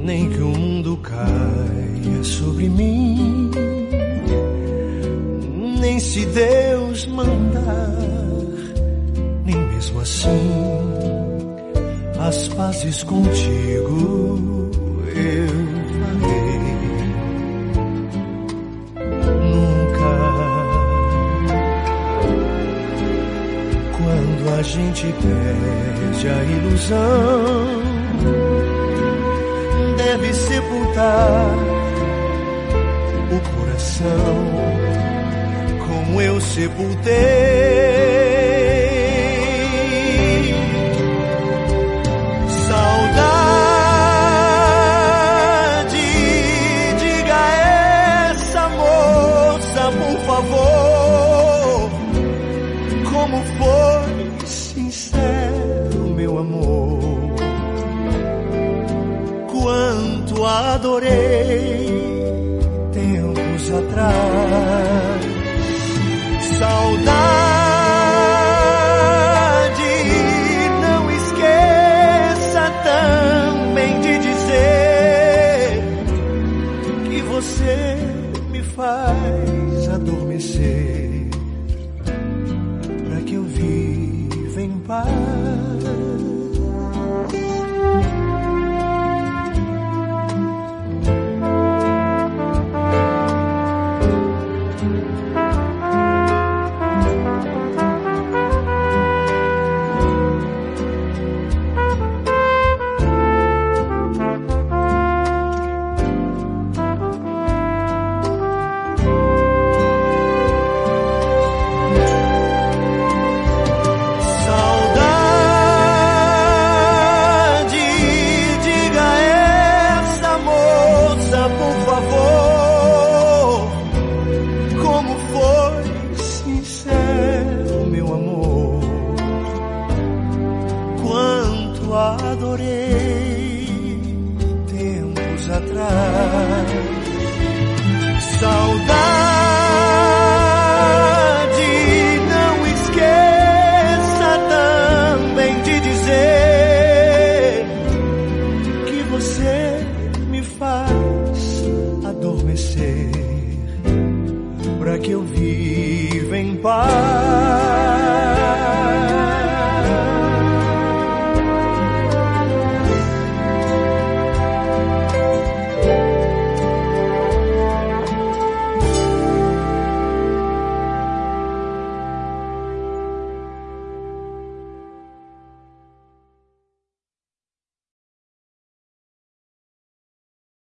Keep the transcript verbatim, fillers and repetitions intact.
nem que o mundo caia sobre mim, nem se Deus mandar, nem mesmo assim as pazes contigo eu farei. Nunca. Quando a gente perde a ilusão, deve sepultar o coração como eu sepultei. Saudade, diga a essa moça, por favor, como foi sincero meu amor, quanto adorei tempos atrás. Saudade, não esqueça também de dizer que você me faz adormecer, para que eu viva em paz. Adorei tempos atrás. Saudade, não esqueça também de dizer que você me faz adormecer, para que eu viva em paz.